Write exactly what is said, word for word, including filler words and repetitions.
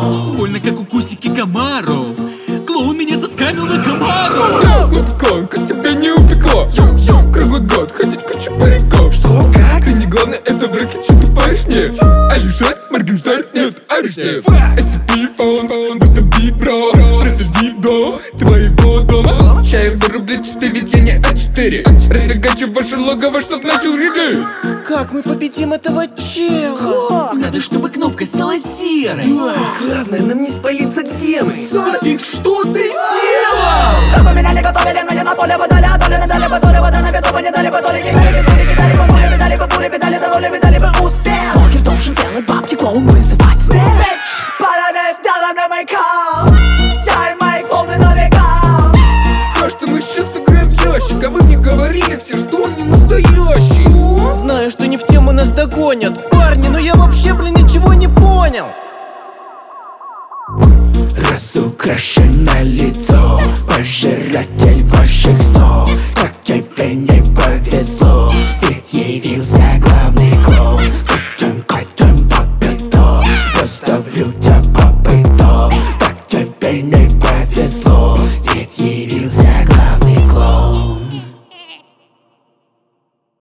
Больно, как укусики комаров. Клоун меня заскамил на комару. Ну клоун, как тебя не упекло? Йоу-йоу, круглый год, ходить куча париков. Что, как? Ты не главное, это в рэке, что ты паришь мне? А южар, Моргенштерн, нет, Ариштеев. эс пи, фаун, фаун, будто бит, бро. Просади до твоего дома. Чай в рублей четыре, ведь я не а четыре. Расфигачу ваше логово, чтоб начал регать. Как мы победим этого чела? Надо, чтобы кнопка стала серой. Главное, нам не спалиться, где мы. Софик, что ты сделал? Мы поменяли, готовили, но не на поле выдали, а доли надали, которые вода на виду, мы не дали бы доли, кидали, кидали, кидали, по поле, видали бы пули, видали, доволи, видали бы успех. Блогер должен делать бабки, клоун вызывать смех. Парадайз, делаем на мейкап. Я и мои клоуны на века. Кажется, мы сейчас сыграем в ящик, а вы мне говорили все, что он не настоящий. Знаю, что не в тему нас догонят. Парни, но я вообще, блин, ничего не понял. Разукрашено лицо, пожиратель ваших снов. Как тебе не повезло, ведь явился глаз.